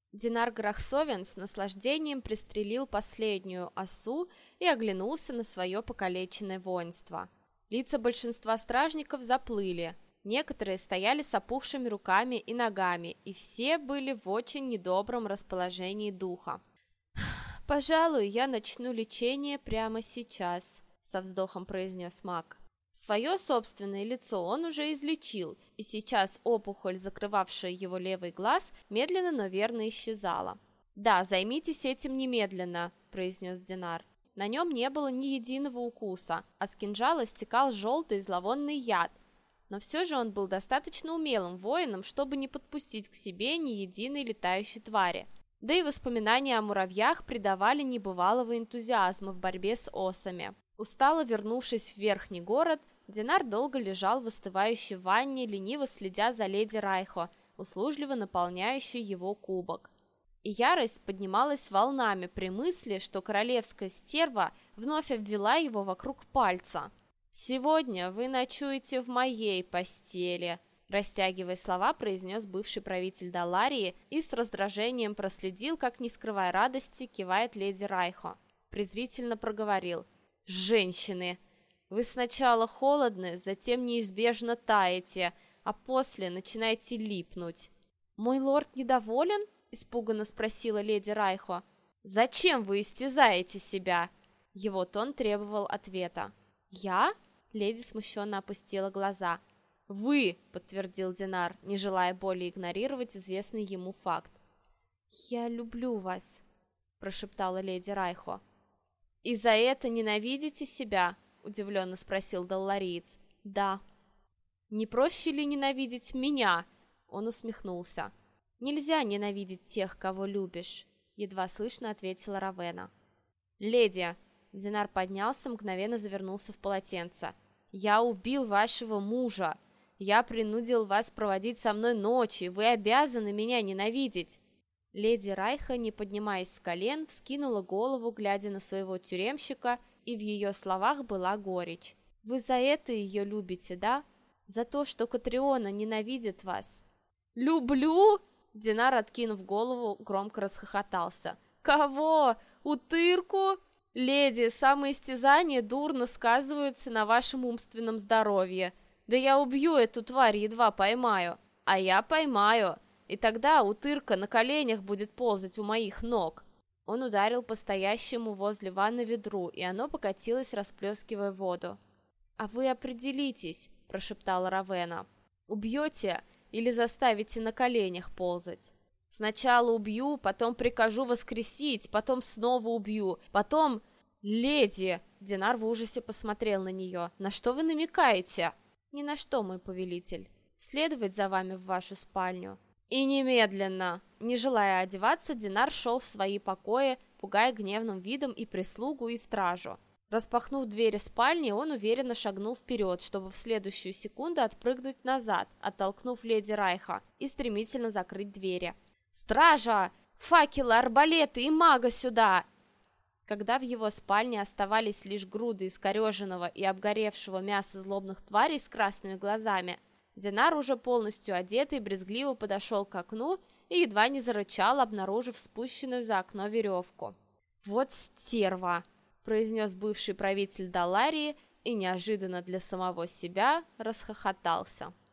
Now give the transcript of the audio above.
Динар Грахсовен с наслаждением пристрелил последнюю осу и оглянулся на свое покалеченное воинство. Лица большинства стражников заплыли, некоторые стояли с опухшими руками и ногами, и все были в очень недобром расположении духа. «Пожалуй, я начну лечение прямо сейчас», — со вздохом произнес маг. Свое собственное лицо он уже излечил, и сейчас опухоль, закрывавшая его левый глаз, медленно, но верно исчезала. «Да, займитесь этим немедленно», — произнес Динар. На нем не было ни единого укуса, а с кинжала стекал желтый зловонный яд. Но все же он был достаточно умелым воином, чтобы не подпустить к себе ни единой летающей твари. Да и воспоминания о муравьях придавали небывалого энтузиазма в борьбе с осами. Устало вернувшись в верхний город, Динар долго лежал в остывающей ванне, лениво следя за леди Райхо, услужливо наполняющей его кубок. И ярость поднималась волнами при мысли, что королевская стерва вновь обвела его вокруг пальца. «Сегодня вы ночуете в моей постели», растягивая слова, произнес бывший правитель Далларии и с раздражением проследил, как, не скрывая радости, кивает леди Райхо. Презрительно проговорил: «Женщины, вы сначала холодны, затем неизбежно таете, а после начинаете липнуть». «Мой лорд недоволен?» — испуганно спросила леди Райхо. «Зачем вы истязаете себя?» Его тон требовал ответа. «Я?» — леди смущенно опустила глаза. «Вы!» — подтвердил Динар, не желая более игнорировать известный ему факт. «Я люблю вас», — прошептала леди Райхо. «И за это ненавидите себя?» — удивленно спросил даллариец. «Да». «Не проще ли ненавидеть меня?» — он усмехнулся. «Нельзя ненавидеть тех, кого любишь», — едва слышно ответила Равена. «Леди!» — Динар поднялся, мгновенно завернулся в полотенце. «Я убил вашего мужа! Я принудил вас проводить со мной ночи, вы обязаны меня ненавидеть!» Леди Райха, не поднимаясь с колен, вскинула голову, глядя на своего тюремщика, и в ее словах была горечь. «Вы за это ее любите, да? За то, что Катриона ненавидит вас?» «Люблю?» Динар, откинув голову, громко расхохотался. «Кого? Утырку? Леди, самоистязания дурно сказываются на вашем умственном здоровье. Да я убью эту тварь, едва поймаю. А я поймаю. И тогда утырка на коленях будет ползать у моих ног». Он ударил по стоящему возле ванны ведру, и оно покатилось, расплескивая воду. «А вы определитесь», — прошептала Равена. «Убьете или заставите на коленях ползать? Сначала убью, потом прикажу воскресить, потом снова убью, потом...» «Леди!» — Динар в ужасе посмотрел на нее. «На что вы намекаете?» «Ни на что, мой повелитель. Следовать за вами в вашу спальню». «И немедленно!» Не желая одеваться, Динар шел в свои покои, пугая гневным видом и прислугу, и стражу. Распахнув двери спальни, он уверенно шагнул вперед, чтобы в следующую секунду отпрыгнуть назад, оттолкнув леди Райха, и стремительно закрыть двери. «Стража! Факелы, арбалеты и мага сюда!» Когда в его спальне оставались лишь груды искореженного и обгоревшего мяса злобных тварей с красными глазами, Динар, уже полностью одетый, брезгливо подошел к окну и едва не зарычал, обнаружив спущенную за окно веревку. «Вот стерва!» — произнес бывший правитель Далларии и неожиданно для самого себя расхохотался.